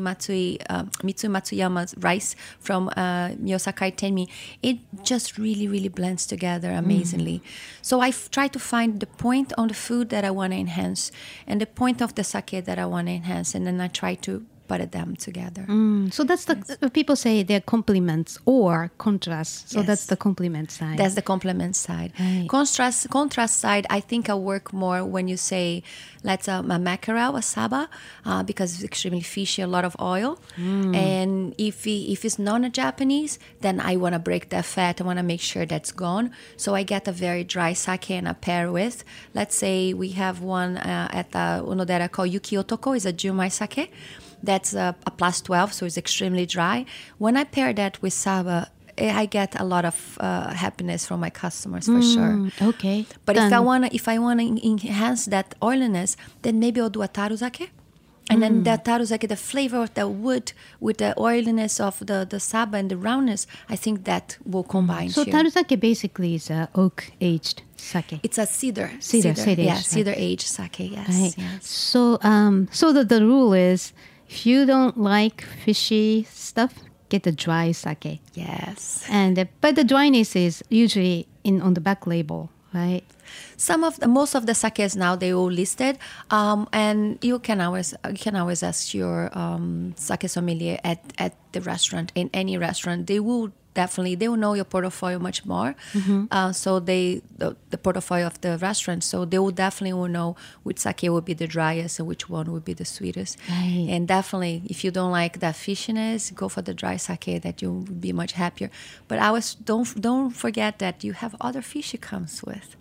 Matsuyama's rice from Myosakai tenmi, it just really, really blends together amazingly. So I try to find the point on the food that I want to enhance and the point of the sake that I want to enhance, and then I try to put them together. So that's the people say they're complements or contrasts. So that's the complement side. That's the complement side. Right. Contrast side, I think I work more when you say, let's a mackerel, a saba, because it's extremely fishy, a lot of oil. And if it's non-Japanese, then I want to break that fat. I want to make sure that's gone. So I get a very dry sake and I pair with. Let's say we have one at Onodera called Yuki Otoko. It's a Jumai sake. That's a plus 12, so it's extremely dry. When I pair that with saba, I get a lot of happiness from my customers for sure. Okay. But if I wanna enhance that oiliness, then maybe I'll do a taruzake. And then that taruzake, the flavor of the wood with the oiliness of the saba and the roundness, I think that will combine. So too. taruzake basically is oak aged sake. It's a cedar. Cedar Yeah, aged, cedar aged sake. Yes. Right. Yes. So the rule is, if you don't like fishy stuff, get the dry sake. Yes. And but the dryness is usually on the back label, right? Most of the sakes now, they all listed, and you can always ask your sake sommelier at the restaurant, in any restaurant. They will know your portfolio much more. So the portfolio of the restaurant, so they will definitely know which sake will be the driest and which one will be the sweetest. Right. And definitely, if you don't like that fishiness, go for the dry sake, that you'll be much happier. But always don't forget that you have other fish it comes with.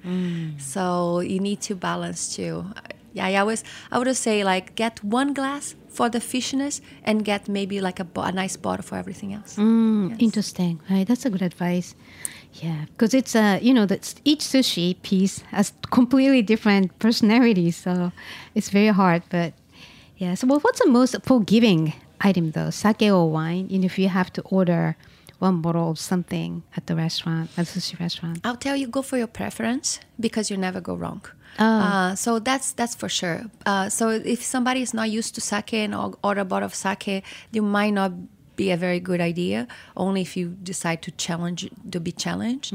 So you need to balance too. Yeah, I would say like get one glass for the fishiness and get maybe like a nice bottle for everything else. Yes. Interesting. Right, that's a good advice. Yeah, because it's each sushi piece has completely different personalities, so it's very hard. But yeah, so what's the most forgiving item though, sake or wine? If you have to order one bottle of something at the restaurant, at the sushi restaurant, I'll tell you, go for your preference because you never go wrong. So that's for sure. So if somebody is not used to sake and order a bottle of sake, they might not be a very good idea. Only if you decide to be challenged.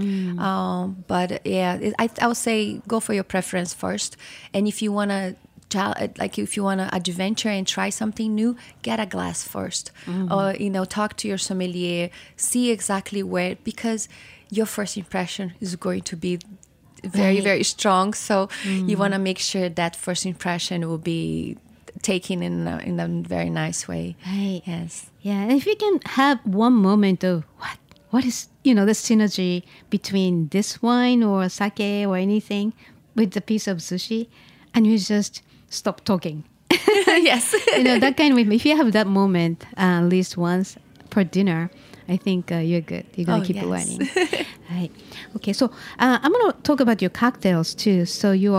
But yeah, I would say go for your preference first. And if you wanna adventure and try something new, get a glass first. Or talk to your sommelier, see exactly where, because your first impression is going to be very, very strong. So you want to make sure that first impression will be taken in a very nice way. Right. Yes. Yeah, and if you can have one moment of what is the synergy between this wine or sake or anything with the piece of sushi, and you just stop talking Yes. That kind of, if you have that moment at least once per dinner, I think you're good. You're going to keep learning. Right. Okay, so I'm going to talk about your cocktails too. So you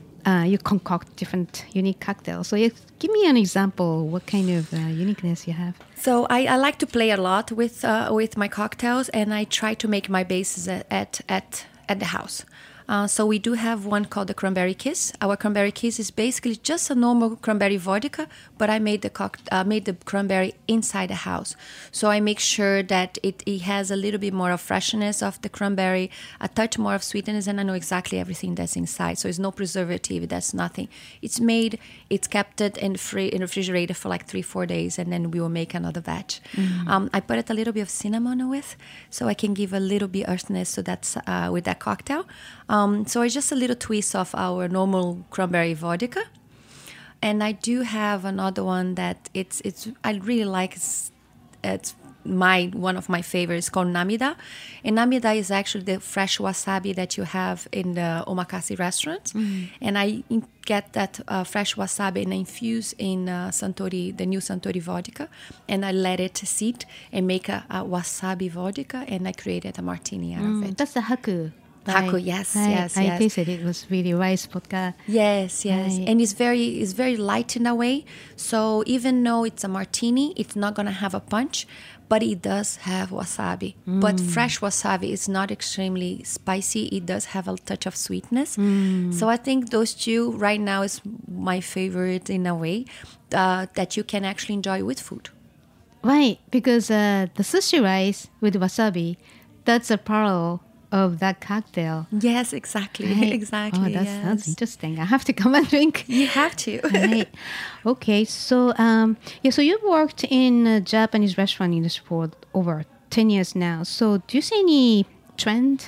concoct different unique cocktails. So give me an example. What kind of uniqueness you have? So I like to play a lot with my cocktails, and I try to make my bases at the house. So we do have one called the Cranberry Kiss. Our Cranberry Kiss is basically just a normal cranberry vodka, but I made the cranberry inside the house. So I make sure that it has a little bit more of freshness of the cranberry, a touch more of sweetness, and I know exactly everything that's inside. So it's no preservative, that's nothing. It's kept it in refrigerator for like 3-4 days, and then we will make another batch. Mm-hmm. I put a little bit of cinnamon with, so I can give a little bit earthiness. So that's with that cocktail. So it's just a little twist of our normal cranberry vodka. And I do have another one that I really like. It's one of my favorites, called Namida. And Namida is actually the fresh wasabi that you have in the omakase restaurants. Mm-hmm. And I get that fresh wasabi and I infuse in the new Suntory vodka. And I let it sit and make a wasabi vodka. And I created a martini out of it. That's the haku. Haku, yes, yes. I tasted it. It was really rice vodka. Yes. Right. And it's very light in a way. So even though it's a martini, it's not going to have a punch, but it does have wasabi. But fresh wasabi is not extremely spicy. It does have a touch of sweetness. So I think those two right now is my favorite in a way that you can actually enjoy with food. Right, because the sushi rice with wasabi, that's a parallel of that cocktail. Yes, exactly. Right. Exactly. Oh, that sounds interesting. I have to come and drink. You have to. Right. Okay, so so you've worked in a Japanese restaurant industry for over 10 years now. So do you see any trend?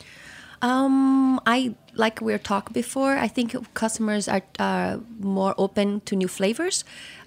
Like we talked before, I think customers are more open to new flavors.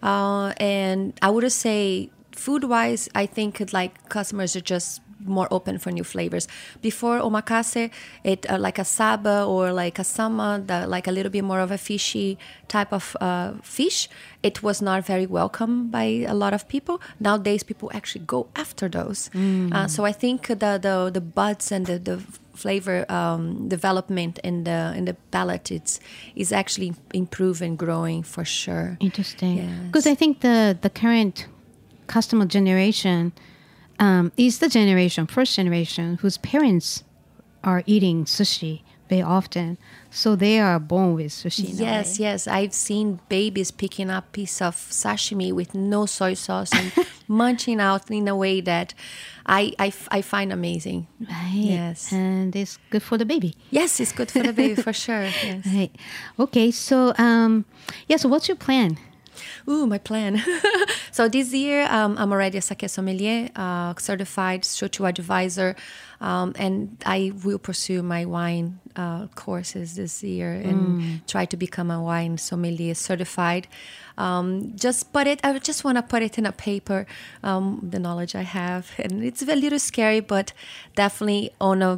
And I would say food-wise, I think like customers are just more open for new flavors. Before omakase, it like a saba or like a sama, like a little bit more of a fishy type of fish, it was not very welcome by a lot of people. Nowadays, people actually go after those. So I think the buds and the flavor development in the palate is actually improving, growing for sure. Interesting. Because I think the current customer generation is the first generation whose parents are eating sushi very often. So they are born with sushi. Yes. I've seen babies picking up piece of sashimi with no soy sauce and munching out in a way that I find amazing. Right. Yes. And it's good for the baby. Yes, it's good for the baby for sure. Yes. Right. Okay. So, so what's your plan? Ooh, my plan. So this year, I'm already a sake sommelier, certified shochu advisor, and I will pursue my wine courses this year and try to become a wine sommelier certified. I just want to put it in a paper, the knowledge I have, and it's a little scary, but definitely on a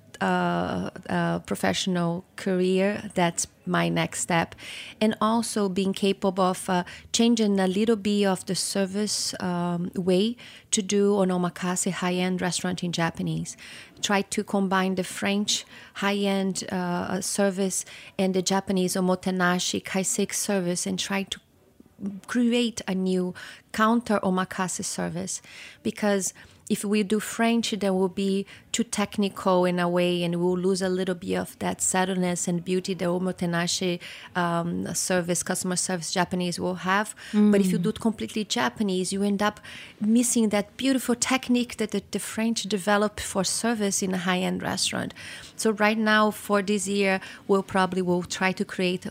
professional career, that's my next step. And also being capable of changing a little bit of the service way to do on omakase high-end restaurant in Japanese. Try to combine the French high-end service and the Japanese omotenashi kaiseki service and try to create a new counter omakase service, because if we do French, then we'll be too technical in a way, and we'll lose a little bit of that subtleness and beauty the omotenashi service, customer service Japanese will have. But if you do it completely Japanese, you end up missing that beautiful technique that the French developed for service in a high-end restaurant. So right now, for this year, we'll try to create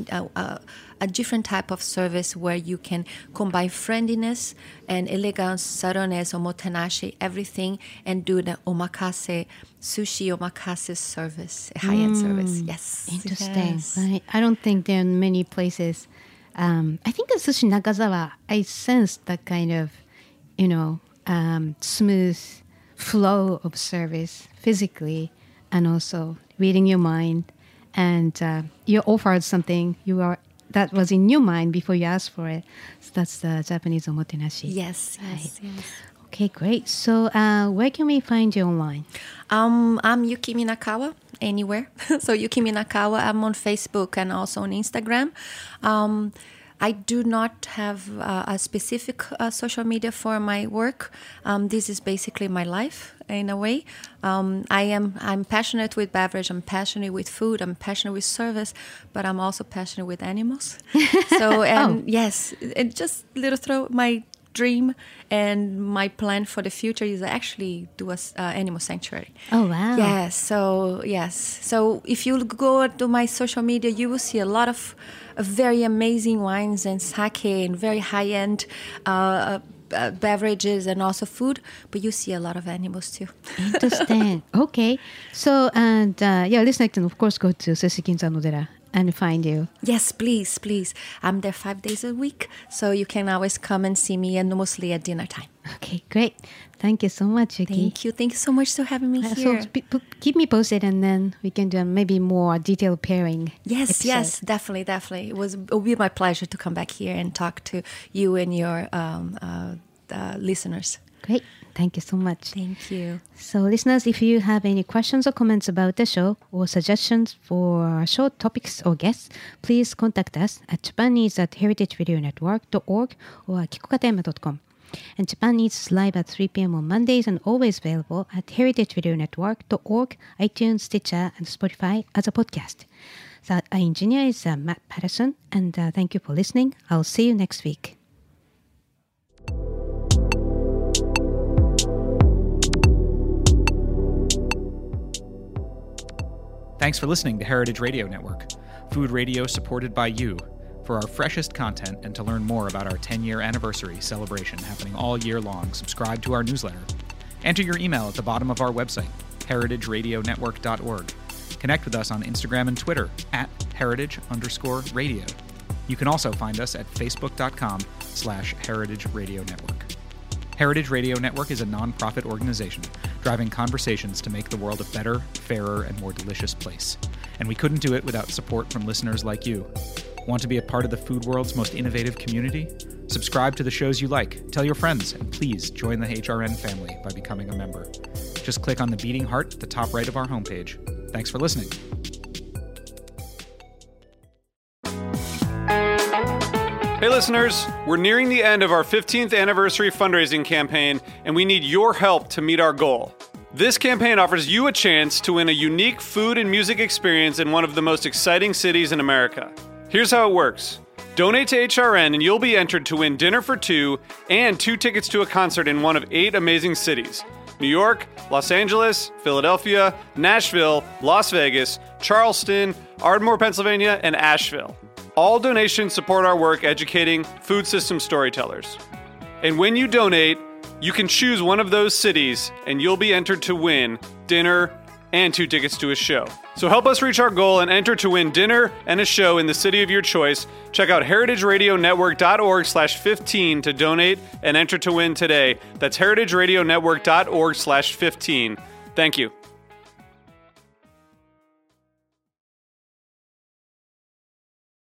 a different type of service where you can combine friendliness and elegance, subtleness, omotenashi, everything, and do the omakase, sushi omakase service, a high-end service. Yes. Interesting. Yes. Right. I don't think there are many places. I think at Sushi Nakazawa, I sensed that kind of, smooth flow of service physically, and also reading your mind. And you offered something. that was in your mind before you asked for it. So that's the Japanese omotenashi. Yes. Okay, great. So where can we find you online? I'm Yuki Minakawa, anywhere. So Yuki Minakawa, I'm on Facebook and also on Instagram. I do not have a specific social media for my work. This is basically my life in a way. I'm passionate with beverage. I'm passionate with food. I'm passionate with service, but I'm also passionate with animals. So yes, and just my dream and my plan for the future is actually do a animal sanctuary. Oh wow! Yes. So if you go to my social media, you will see a lot of very amazing wines and sake and very high-end beverages and also food, but you see a lot of animals too. Interesting. Okay. So, and listeners can of course go to Sushi-Ginza Nodera and find you. Yes, please. I'm there 5 days a week, so you can always come and see me, and mostly at dinner time. Okay, great. Thank you so much, Yuki. Thank you so much for having me here. So keep me posted, and then we can do maybe more detailed pairing. Yes, definitely. It will be my pleasure to come back here and talk to you and your listeners. Great. Thank you so much. Thank you. So listeners, if you have any questions or comments about the show or suggestions for show topics or guests, please contact us at japanese@heritageradionetwork.org or kikokatayama.com. And Japan Eats is live at 3 p.m. on Mondays and always available at heritageradionetwork.org, iTunes, Stitcher, and Spotify as a podcast. So our engineer is Matt Patterson, and thank you for listening. I'll see you next week. Thanks for listening to Heritage Radio Network, food radio supported by you. For our freshest content and to learn more about our 10-year anniversary celebration happening all year long, subscribe to our newsletter. Enter your email at the bottom of our website, heritageradionetwork.org. Connect with us on Instagram and Twitter at @heritage_radio. You can also find us at facebook.com/Heritage Radio Network. Heritage Radio Network is a nonprofit organization driving conversations to make the world a better, fairer, and more delicious place. And we couldn't do it without support from listeners like you. Want to be a part of the food world's most innovative community? Subscribe to the shows you like, tell your friends, and please join the HRN family by becoming a member. Just click on the beating heart at the top right of our homepage. Thanks for listening. Hey listeners, we're nearing the end of our 15th anniversary fundraising campaign, and we need your help to meet our goal. This campaign offers you a chance to win a unique food and music experience in one of the most exciting cities in America. Here's how it works. Donate to HRN and you'll be entered to win dinner for two and 2 tickets to a concert in one of 8 amazing cities: New York, Los Angeles, Philadelphia, Nashville, Las Vegas, Charleston, Ardmore, Pennsylvania, and Asheville. All donations support our work educating food system storytellers. And when you donate, you can choose one of those cities and you'll be entered to win dinner and 2 tickets to a show. So help us reach our goal and enter to win dinner and a show in the city of your choice. Check out heritageradionetwork.org/15 to donate and enter to win today. That's heritageradionetwork.org/15. Thank you.